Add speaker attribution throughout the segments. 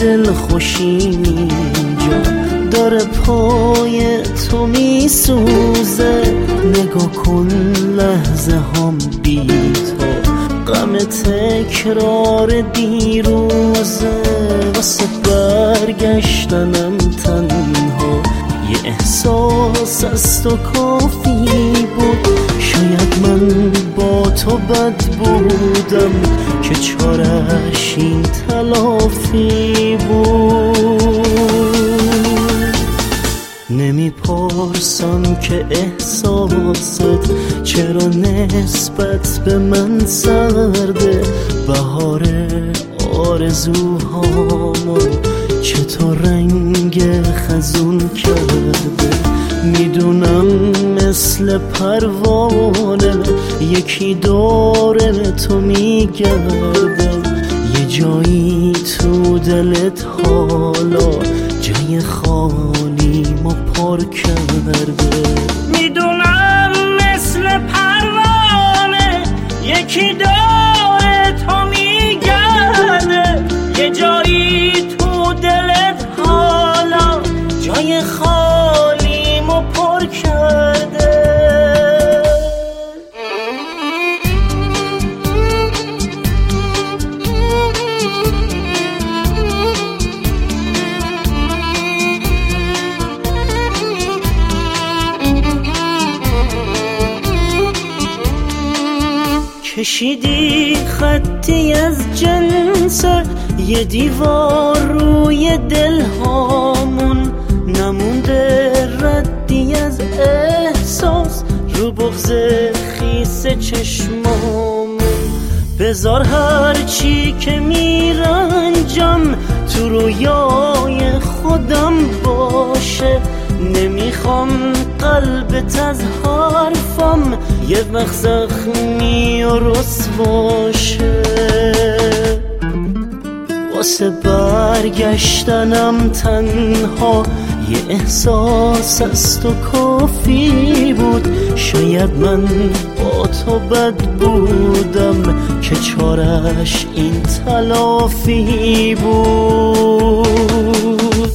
Speaker 1: دل خوشی اینجا داره پای تو میسوزه. نگاه کن لحظه هم بی تو غم تکرار دیروزه. واسه برگشتنم تنها یه احساس از تو کافی بود. شاید من با تو بد بودم که چارش این تلافی بود. نمیپرسم که احساست چرا نسبت به من سرده. بهار آرزوهامو چطور رنگ خزون کرده. میدونم مثل پروانه یکی داره تو میگرده. یه جایی تو دلت حالا جای خالیمو پر کرده.
Speaker 2: میدونم مثل پروانه یکی داره تو میگرده. یه جایی تو دلت حالا جای خالیمو پر کرده. کشیدی خطی از جنس یه دیوار روی دل هامون. نمونده ردی از احساس رو بغض خیس چشمامون. بذار هرچی که میرنجم تو رویای خودم باشه. نمیخوام قلبت از حرفم یه وقت زخمی و رسواشه. واسه برگشتنم تنها یه احساس از تو کافی بود. شاید من با تو بد بودم که چارش این تلافی بود.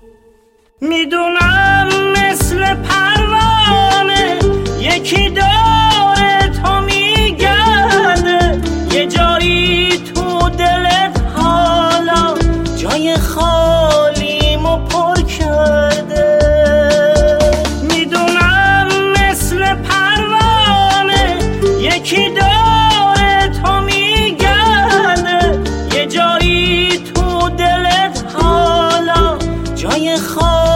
Speaker 2: میدونم مثل پروانه یکی داره تو میگرده. یه جایی تو دلت حالا جای خالیمو پر کرده. میدونم مثل پروانه یکی داره تو میگرده. یه جایی تو دلت حالا جای خالیمو